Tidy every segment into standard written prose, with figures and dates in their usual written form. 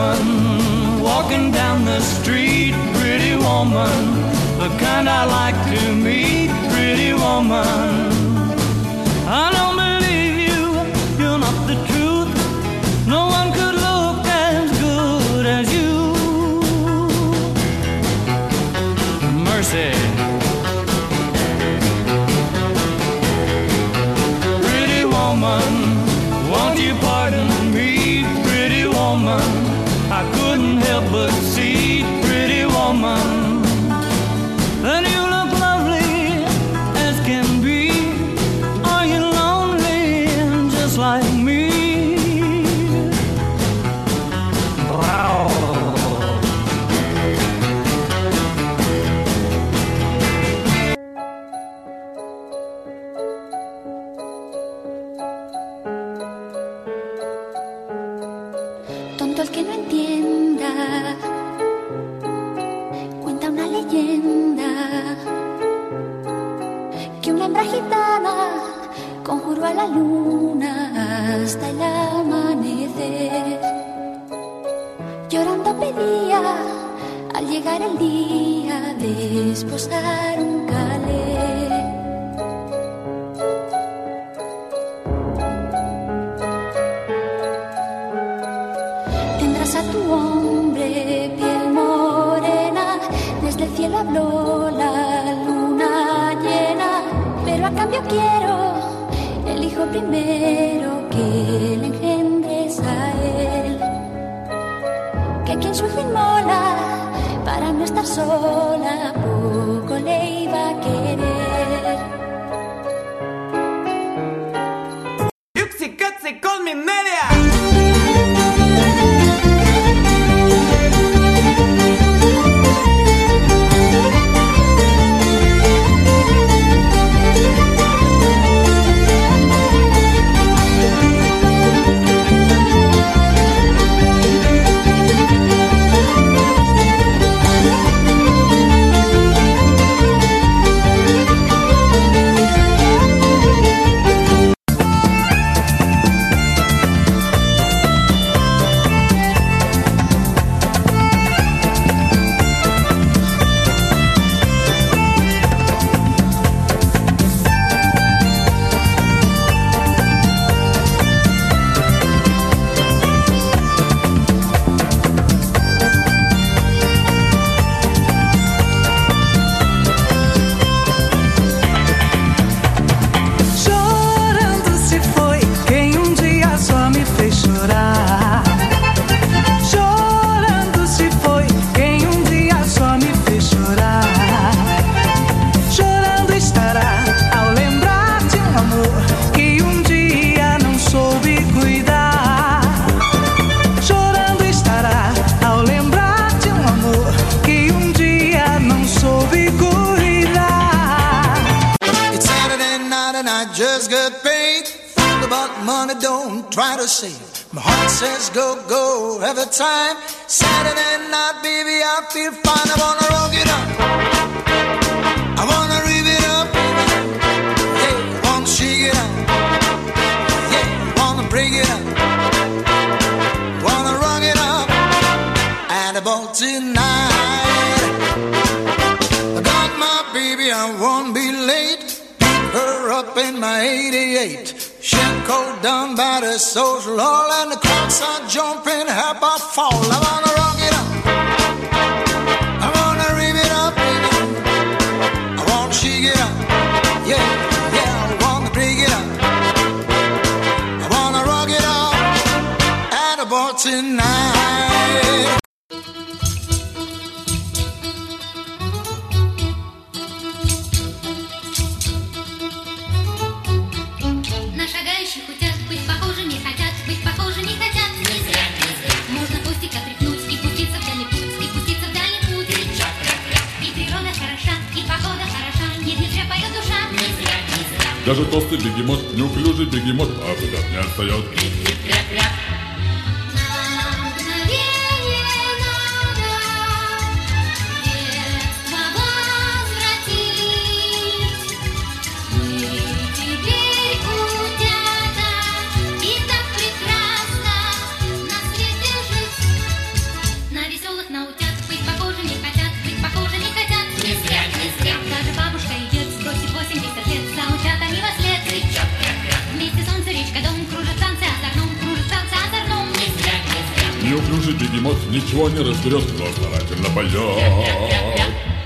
woman walking down the street, pretty woman, the kind I like to meet, pretty woman. I don't believe you, you're not the truth. No one could look as good as you. Mercy. Pretty woman, won't you pardon me, pretty woman? I couldn't help but see, pretty woman, that you look lovely as can be. Are you lonely just like me? Tonto el que no entienda, cuenta una leyenda, que una hembra gitana conjuró a la luna hasta el amanecer. Llorando pedía al llegar el día de esposar un calé. Tendrás a tu hombre piel morena, desde el cielo habló la luna llena, pero a cambio quiero el hijo primero que le engendres a él, que quien su hijo inmola para no estar sola, poco le iba a querer. Yuxi Katsi con mi media. Just got paid, think about money, don't try to save. My heart says go, go every time. Saturday night, baby, I feel fine. I wanna rock it up, I wanna rev it up, yeah, I wanna shake it up, yeah, I wanna break it up, wanna rock it up. And about tonight, I got my baby, I won't be late. Her up in my 88, shit cold down by the social hall, and the crowds are jumping, help I fall. I wanna rock it up, I wanna rev it up, baby, I wanna shake it up, yeah, yeah, I wanna break it up, I wanna rock it up, and about tonight. Даже толстый бегемот, неуклюжий бегемот, а куда не отстает. бегемот ничего не разберет, но старательно поет.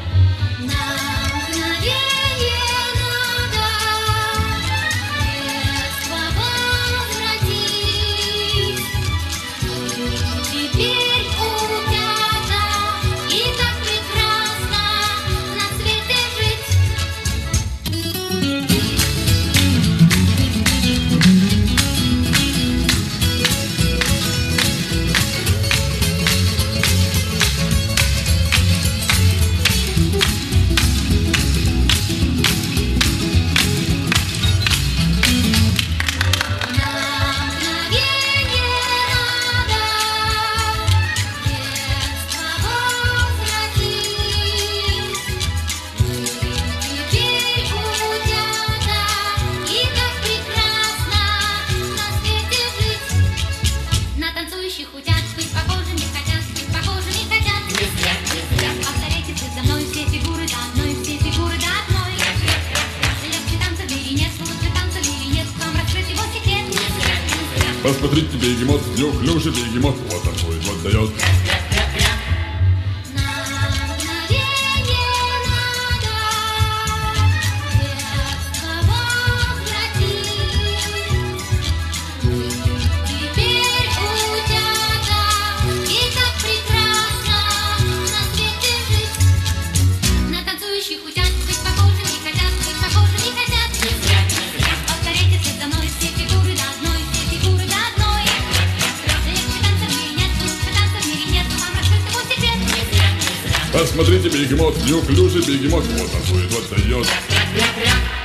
Посмотрите, бегемот, неуклюжий бегемот, вот такой вот дает. Посмотрите, бегемот, неуклюжий бегемот, вот такой вот дает.